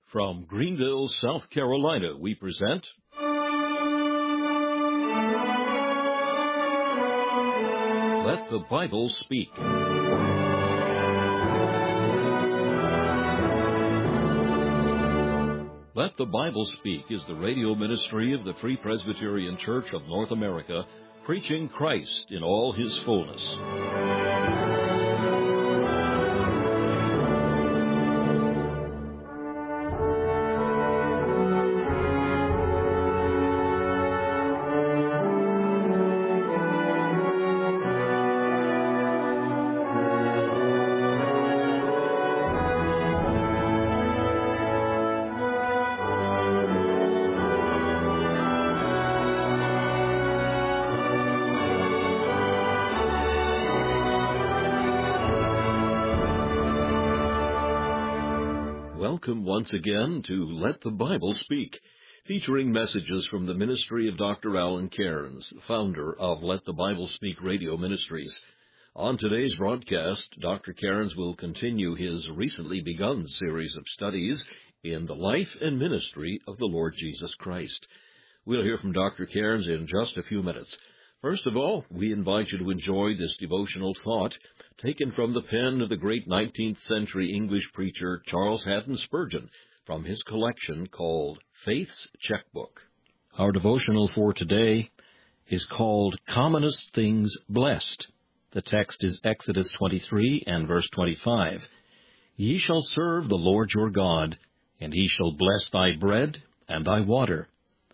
From Greenville, South Carolina, we present Let the Bible Speak. Let the Bible Speak is the radio ministry of the Free Presbyterian Church of North America, preaching Christ in all His fullness. Welcome once again to Let the Bible Speak, featuring messages from the ministry of Dr. Alan Cairns, founder of Let the Bible Speak Radio Ministries. On today's broadcast, Dr. Cairns will continue his recently begun series of studies in the life and ministry of the Lord Jesus Christ. We'll hear from Dr. Cairns in just a few minutes. First of all, we invite you to enjoy this devotional thought taken from the pen of the great 19th century English preacher Charles Haddon Spurgeon from his collection called Faith's Checkbook. Our devotional for today is called Commonest Things Blessed. The text is Exodus 23 and verse 25. Ye shall serve the Lord your God, and he shall bless thy bread and thy water.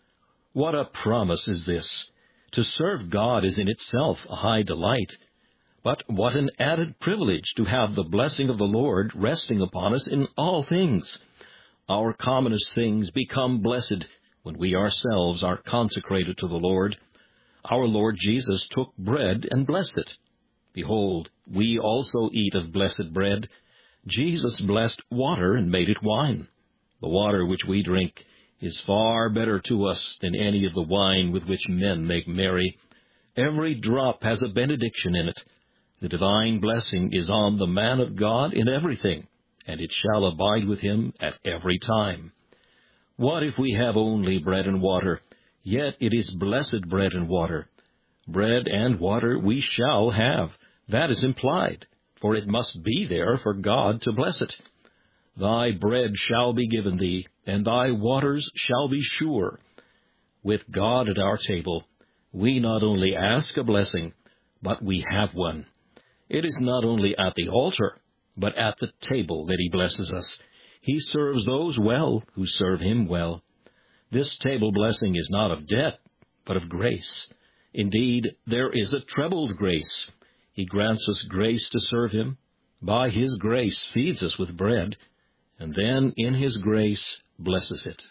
What a promise is this! To serve God is in itself a high delight, but what an added privilege to have the blessing of the Lord resting upon us in all things. Our commonest things become blessed when we ourselves are consecrated to the Lord. Our Lord Jesus took bread and blessed it. Behold, we also eat of blessed bread. Jesus blessed water and made it wine. The water which we drink is far better to us than any of the wine with which men make merry. Every drop has a benediction in it. The divine blessing is on the man of God in everything, and it shall abide with him at every time. What if we have only bread and water, yet it is blessed bread and water? Bread and water we shall have. That is implied, for it must be there for God to bless it. Thy bread shall be given thee, and thy waters shall be sure. With God at our table, we not only ask a blessing, but we have one. It is not only at the altar, but at the table that he blesses us. He serves those well who serve him well. This table blessing is not of debt, but of grace. Indeed, there is a trebled grace. He grants us grace to serve him. By his grace feeds us with bread, and then in his grace blesses it.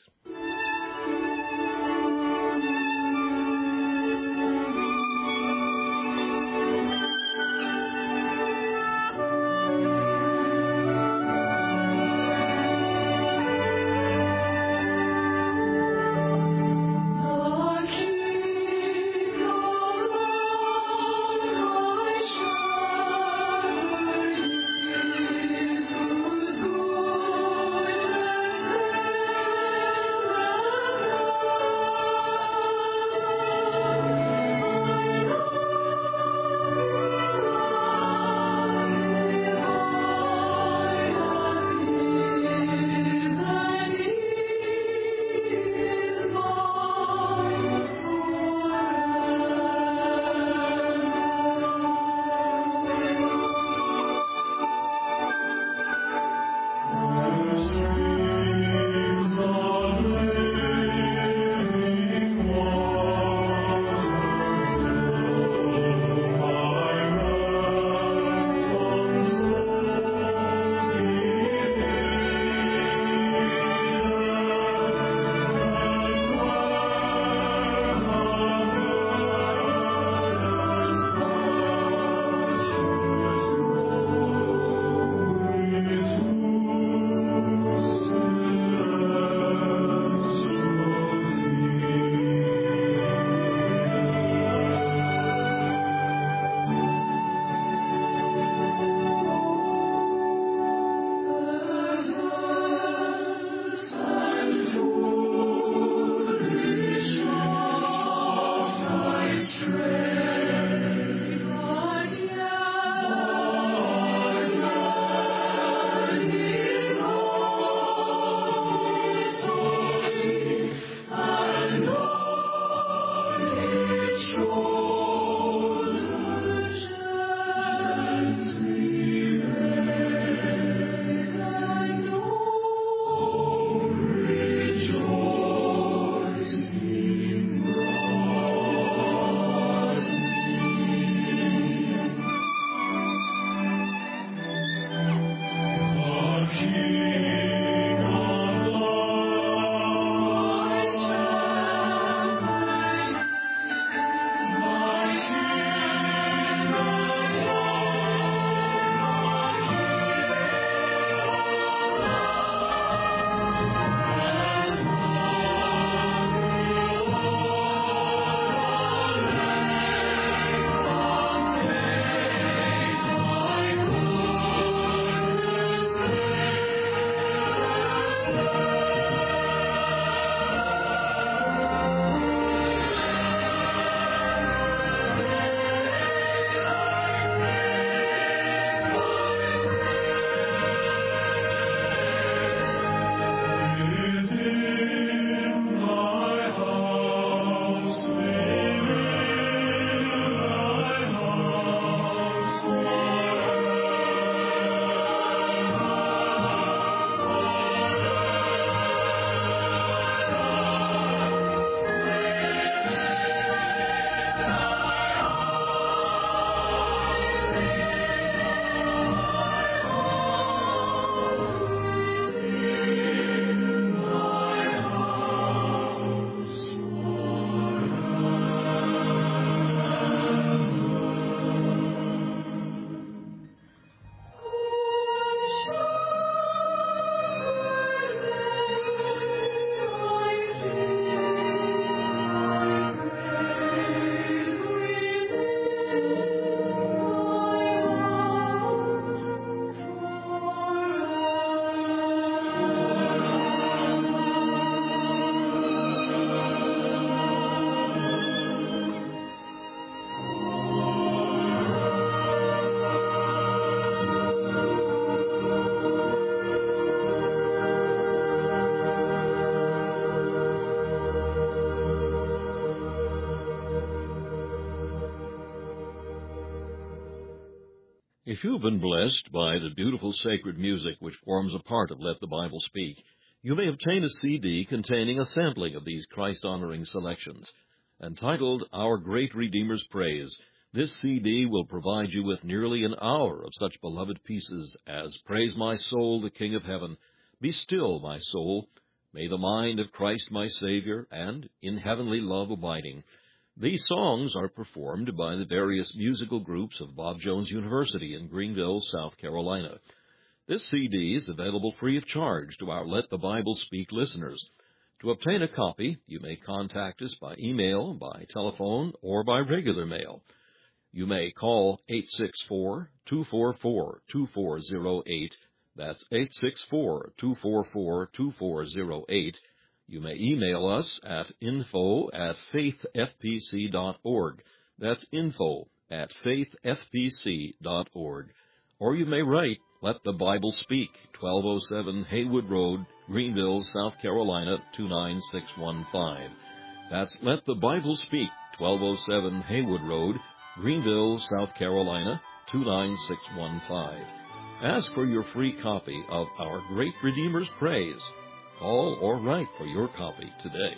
If you've been blessed by the beautiful sacred music which forms a part of Let the Bible Speak, you may obtain a CD containing a sampling of these Christ-honoring selections. Entitled Our Great Redeemer's Praise, this CD will provide you with nearly an hour of such beloved pieces as Praise My Soul, the King of Heaven, Be Still, My Soul, May the Mind of Christ My Savior, and In Heavenly Love Abiding. These songs are performed by the various musical groups of Bob Jones University in Greenville, South Carolina. This CD is available free of charge to our Let the Bible Speak listeners. To obtain a copy, you may contact us by email, by telephone, or by regular mail. You may call 864-244-2408. That's 864-244-2408. You may email us at info@faithfpc.org. That's info@faithfpc.org. Or you may write Let the Bible Speak, 1207 Haywood Road, Greenville, South Carolina, 29615. That's Let the Bible Speak, 1207 Haywood Road, Greenville, South Carolina, 29615. Ask for your free copy of Our Great Redeemer's Praise. Call or write for your copy today.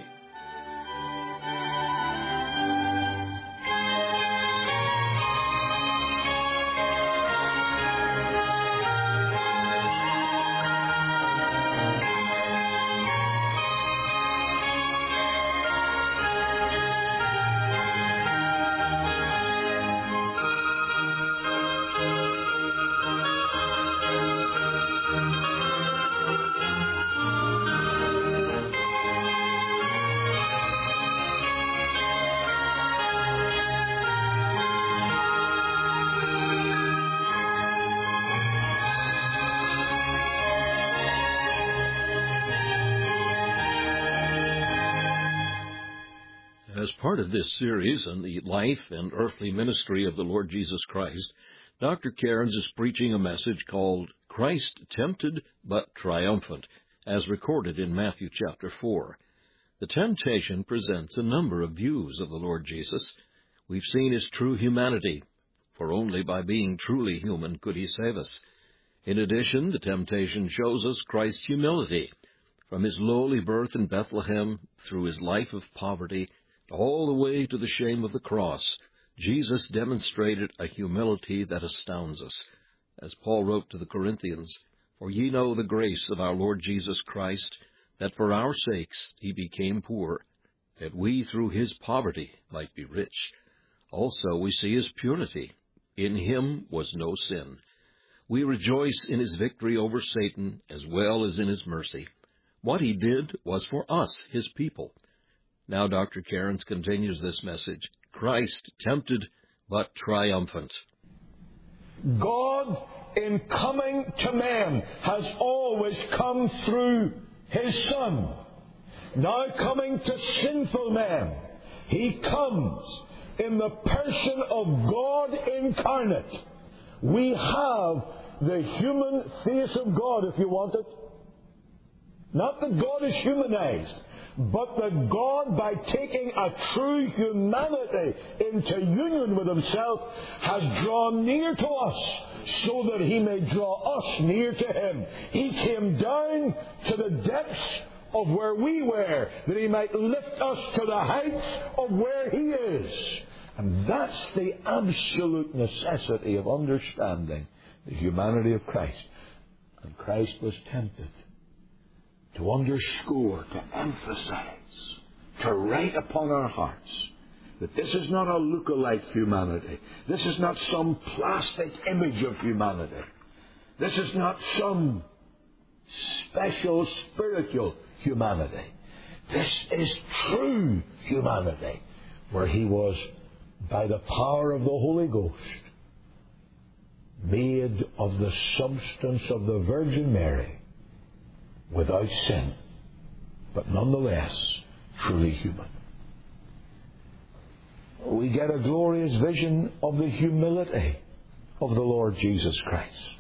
As part of this series on the life and earthly ministry of the Lord Jesus Christ, Dr. Cairns is preaching a message called Christ Tempted but Triumphant, as recorded in Matthew chapter 4. The temptation presents a number of views of the Lord Jesus. We've seen his true humanity, for only by being truly human could he save us. In addition, the temptation shows us Christ's humility. From his lowly birth in Bethlehem, through his life of poverty, all the way to the shame of the cross, Jesus demonstrated a humility that astounds us. As Paul wrote to the Corinthians, For ye know the grace of our Lord Jesus Christ, that for our sakes he became poor, that we through his poverty might be rich. Also we see his purity. In him was no sin. We rejoice in his victory over Satan as well as in his mercy. What he did was for us, his people. Now Dr. Cairns continues this message, Christ tempted but triumphant. God, in coming to man, has always come through his Son. Now coming to sinful man, he comes in the person of God incarnate. We have the human face of God, if you want it. Not that God is humanized, but that God, by taking a true humanity into union with himself, has drawn near to us so that he may draw us near to him. He came down to the depths of where we were, that he might lift us to the heights of where he is. And that's the absolute necessity of understanding the humanity of Christ. And Christ was tempted to underscore, to emphasize, to write upon our hearts that this is not a look-alike humanity. This is not some plastic image of humanity. This is not some special spiritual humanity. This is true humanity, where he was, by the power of the Holy Ghost, made of the substance of the Virgin Mary, without sin, but nonetheless truly human. We get a glorious vision of the humility of the Lord Jesus Christ.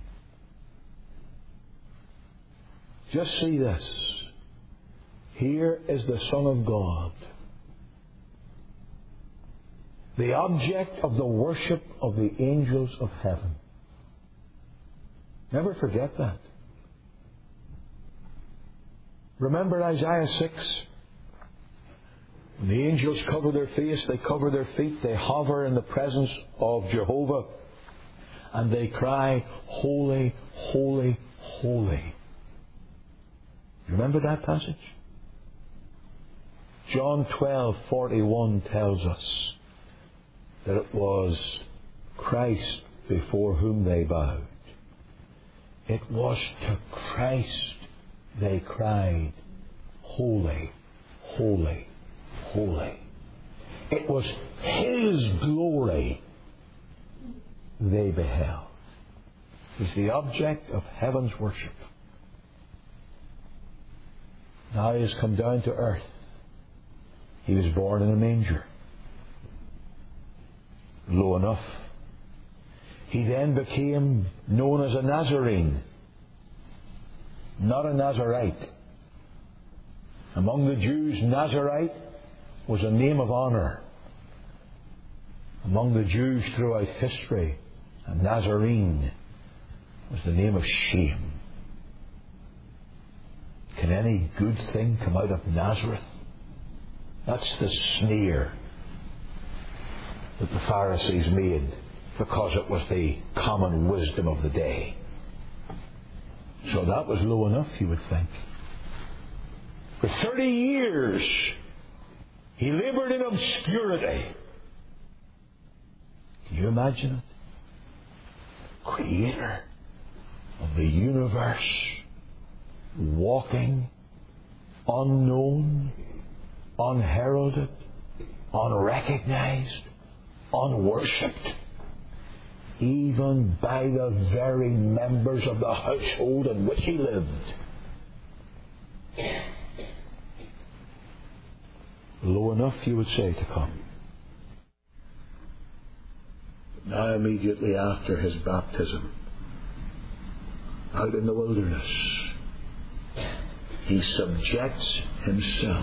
Just see this. Here is the Son of God, the object of the worship of the angels of heaven. Never forget that. Remember Isaiah 6? When the angels cover their face, they cover their feet, they hover in the presence of Jehovah, and they cry, Holy, holy, holy. Remember that passage? John 12:41 tells us that it was Christ before whom they bowed. It was to Christ they cried, Holy, holy, holy. It was His glory they beheld. It was the object of heaven's worship. Now He has come down to earth. He was born in a manger. Low enough. He then became known as a Nazarene, not a Nazarite. Among the Jews, Nazarite was a name of honour. Among the Jews throughout history, a Nazarene was the name of shame. Can any good thing come out of Nazareth? That's the sneer that the Pharisees made because it was the common wisdom of the day. So that was low enough, you would think. For 30 years, He laboured in obscurity. Can you imagine it? Creator of the universe, walking unknown, unheralded, unrecognized, unworshipped, even by the very members of the household in which He lived. Low enough, you would say, to come. Now immediately after His baptism, out in the wilderness, He subjects Himself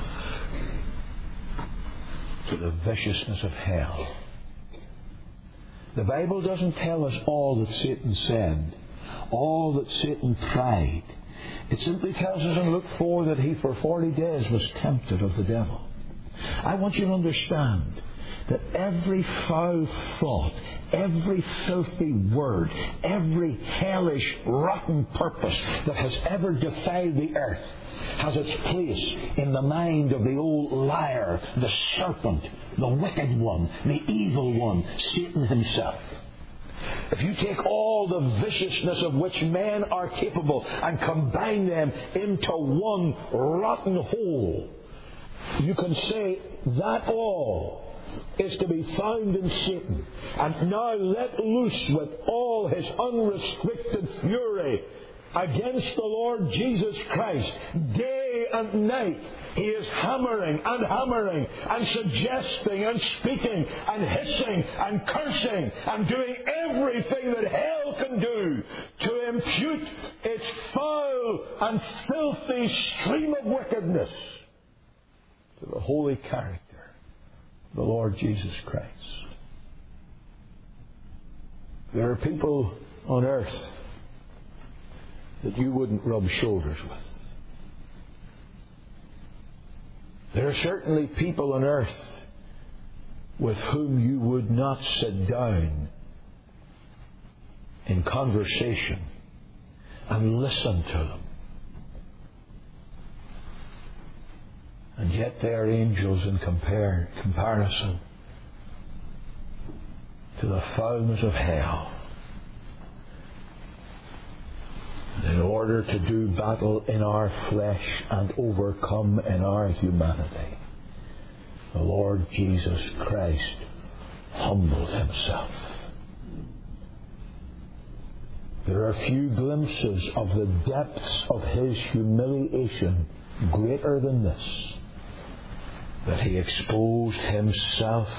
to the viciousness of hell. The Bible doesn't tell us all that Satan said, all that Satan tried. It simply tells us in Luke 4 that he for 40 days was tempted of the devil. I want you to understand that every foul thought, every filthy word, every hellish, rotten purpose that has ever defiled the earth has its place in the mind of the old liar, the serpent, the wicked one, the evil one, Satan himself. If you take all the viciousness of which men are capable and combine them into one rotten whole, you can say that all is to be found in Satan. And now let loose with all his unrestricted fury against the Lord Jesus Christ. Day and night he is hammering and suggesting and speaking and hissing and cursing and doing everything that hell can do to impute its foul and filthy stream of wickedness to the holy character of the Lord Jesus Christ. There are people on earth that you wouldn't rub shoulders with. There are certainly people on earth with whom you would not sit down in conversation and listen to them. And yet they are angels in comparison to the foulness of hell. And in order to do battle in our flesh and overcome in our humanity, the Lord Jesus Christ humbled Himself. There are few glimpses of the depths of His humiliation greater than this, that He exposed Himself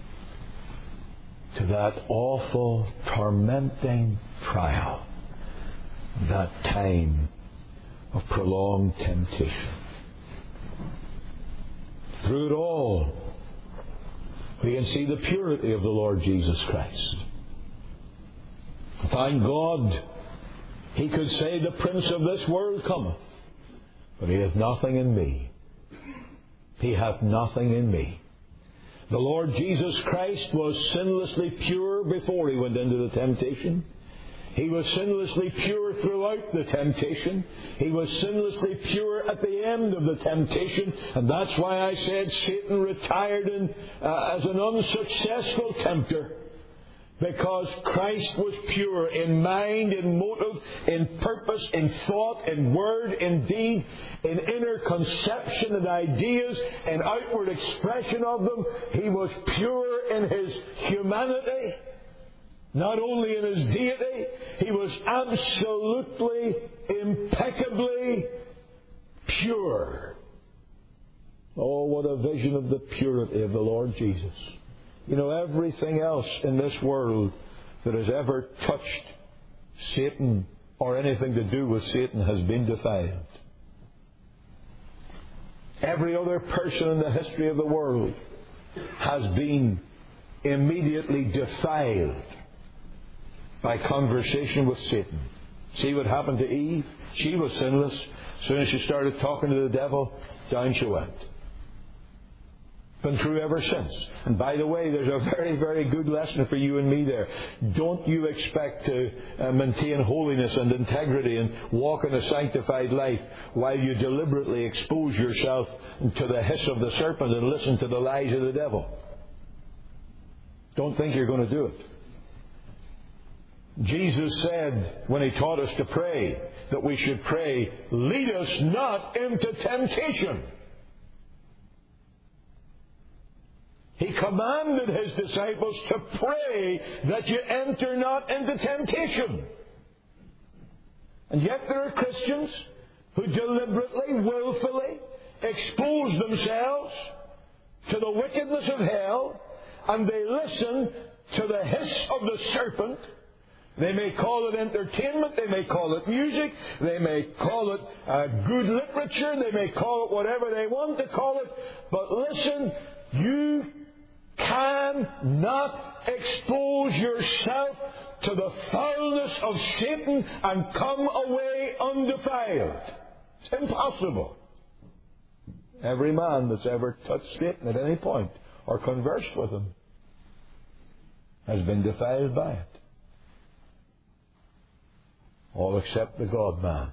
to that awful, tormenting trial, that time of prolonged temptation. Through it all, we can see the purity of the Lord Jesus Christ. Thank God He could say, the prince of this world cometh, but he hath nothing in me. He hath nothing in me. The Lord Jesus Christ was sinlessly pure before He went into the temptation. He was sinlessly pure throughout the temptation. He was sinlessly pure at the end of the temptation. And that's why I said Satan retired as an unsuccessful tempter. Because Christ was pure in mind, in motive, in purpose, in thought, in word, in deed, in inner conception and ideas, and outward expression of them. He was pure in His humanity, not only in His deity. He was absolutely, impeccably pure. Oh, what a vision of the purity of the Lord Jesus. You know, everything else in this world that has ever touched Satan or anything to do with Satan has been defiled. Every other person in the history of the world has been immediately defiled by conversation with Satan. See what happened to Eve? She was sinless. As soon as she started talking to the devil, down she went. Been true ever since. And by the way, there's a very, very good lesson for you and me there. Don't you expect to maintain holiness and integrity and walk in a sanctified life while you deliberately expose yourself to the hiss of the serpent and listen to the lies of the devil. Don't think you're going to do it. Jesus said, when He taught us to pray, that we should pray, lead us not into temptation. He commanded His disciples to pray that you enter not into temptation. And yet there are Christians who deliberately, willfully expose themselves to the wickedness of hell, and they listen to the hiss of the serpent. They may call it entertainment, they may call it music, they may call it good literature, they may call it whatever they want to call it. But listen, you cannot expose yourself to the foulness of Satan and come away undefiled. It's impossible. Every man that's ever touched Satan at any point or conversed with him has been defiled by it. All except the God-man.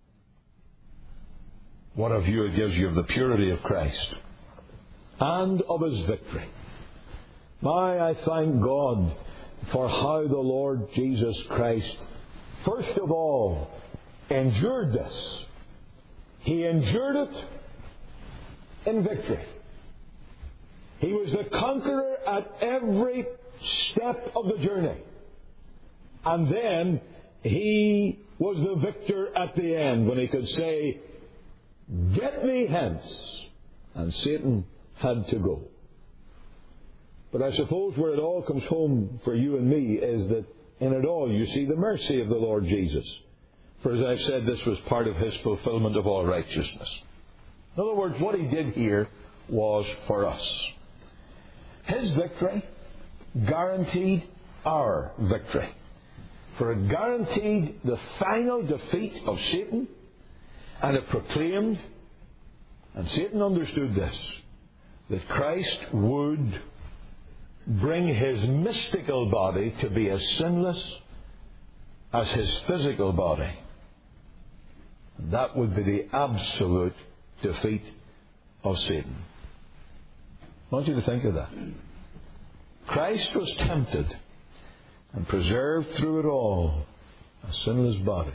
What a view it gives you of the purity of Christ and of His victory. I thank God for how the Lord Jesus Christ, first of all, endured this. He endured it in victory. He was the conqueror at every step of the journey. And then He was the victor at the end when He could say, "Get me hence." And Satan had to go. But I suppose where it all comes home for you and me is that in it all you see the mercy of the Lord Jesus. For as I've said, this was part of His fulfillment of all righteousness. In other words, what He did here was for us. His victory guaranteed our victory. For it guaranteed the final defeat of Satan, and it proclaimed, and Satan understood this, that Christ would bring His mystical body to be as sinless as His physical body. That would be the absolute defeat of Satan. I want you to think of that. Christ was tempted and preserved through it all a sinless body.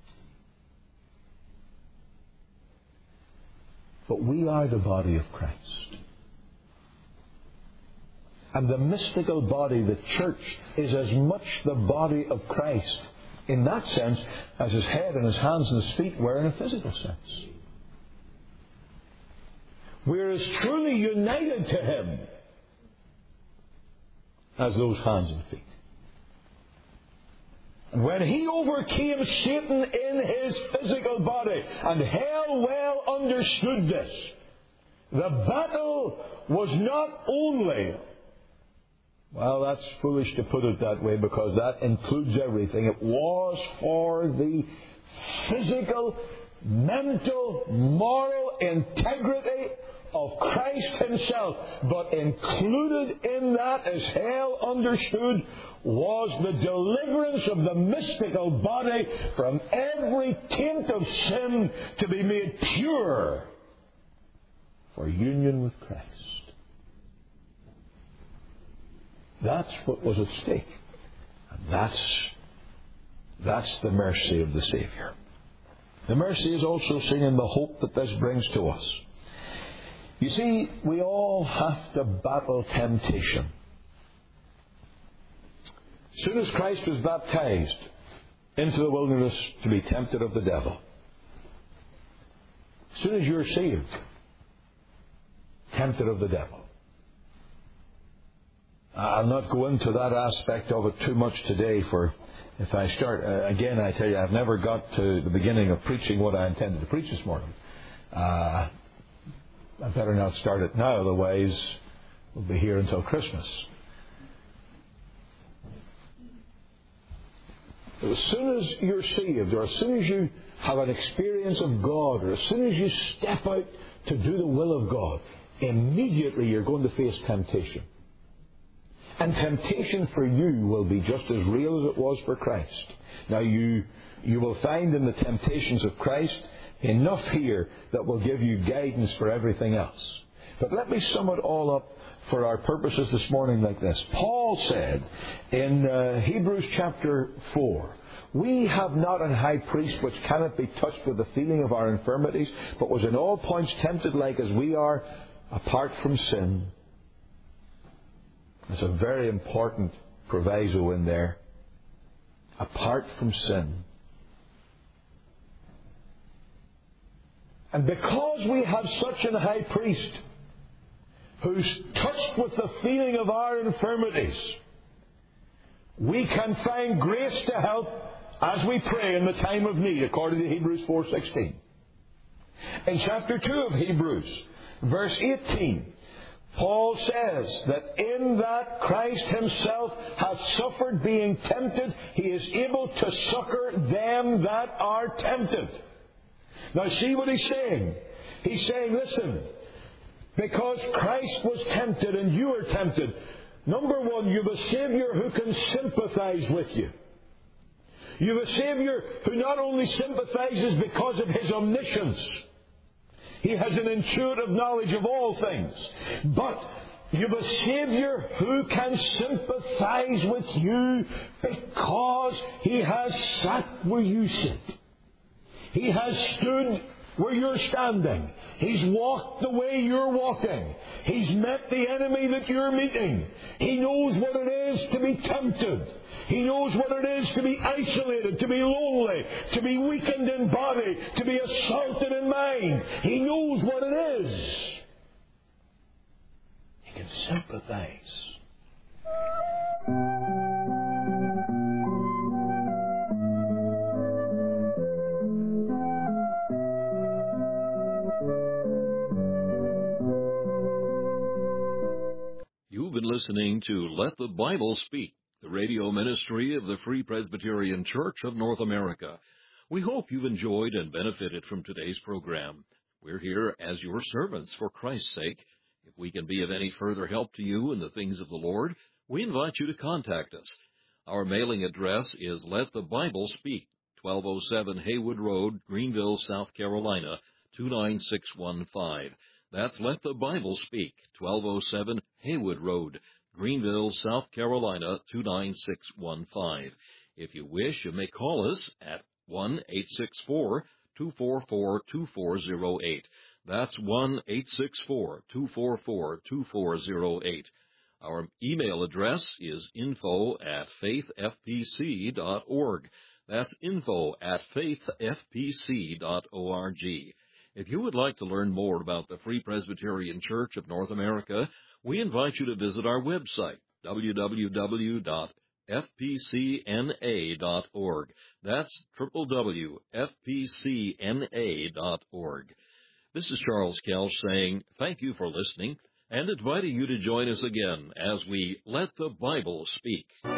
But we are the body of Christ. And the mystical body, the church, is as much the body of Christ in that sense as His head and His hands and His feet were in a physical sense. We're as truly united to Him as those hands and feet. And when He overcame Satan in His physical body, and hell well understood this, the battle was not only Well, that's foolish to put it that way, because that includes everything. It was for the physical, mental, moral integrity of Christ Himself. But included in that, as hell understood, was the deliverance of the mystical body from every taint of sin, to be made pure for union with Christ. That's what was at stake. And that's the mercy of the Saviour. The mercy is also seen in the hope that this brings to us. You see, we all have to battle temptation. As soon as Christ was baptized into the wilderness to be tempted of the devil, as soon as you're saved, tempted of the devil. I'll not go into that aspect of it too much today, for if I start, again I tell you, I've never got to the beginning of preaching what I intended to preach this morning. I better not start it now, otherwise we'll be here until Christmas. As soon as you're saved, or as soon as you have an experience of God, or as soon as you step out to do the will of God, immediately you're going to face temptation. And temptation for you will be just as real as it was for Christ. Now you will find in the temptations of Christ enough here that will give you guidance for everything else. But let me sum it all up for our purposes this morning like this. Paul said in Hebrews chapter 4, "We have not an high priest which cannot be touched with the feeling of our infirmities, but was in all points tempted like as we are, apart from sin." There's a very important proviso in there. Apart from sin. And because we have such an high priest who's touched with the feeling of our infirmities, we can find grace to help as we pray in the time of need, according to Hebrews 4:16. In chapter 2 of Hebrews, verse 18, Paul says that in that Christ Himself hath suffered being tempted, He is able to succor them that are tempted. Now see what he's saying. He's saying, listen, because Christ was tempted and you are tempted, number one, you have a Saviour who can sympathize with you. You have a Saviour who not only sympathizes because of His omniscience, He has an intuitive knowledge of all things, but you have a Saviour who can sympathize with you because He has sat where you sit. He has stood where you're standing. He's walked the way you're walking. He's met the enemy that you're meeting. He knows what it is to be tempted. He knows what it is to be isolated, to be lonely, to be weakened in body, to be assaulted in mind. He knows what it is. He can sympathize. You've been listening to Let the Bible Speak, the radio ministry of the Free Presbyterian Church of North America. We hope you've enjoyed and benefited from today's program. We're here as your servants for Christ's sake. If we can be of any further help to you in the things of the Lord, we invite you to contact us. Our mailing address is Let the Bible Speak, 1207 Haywood Road, Greenville, South Carolina, 29615. That's Let the Bible Speak, 1207 Haywood Road, Greenville, South Carolina, 29615. If you wish, you may call us at 1-864-244-2408. That's 1-864-244-2408. Our email address is info@faithfpc.org. That's info@faithfpc.org. If you would like to learn more about the Free Presbyterian Church of North America, we invite you to visit our website, www.fpcna.org. That's www.fpcna.org. This is Charles Kelch saying thank you for listening. and inviting you to join us again as we Let the Bible Speak.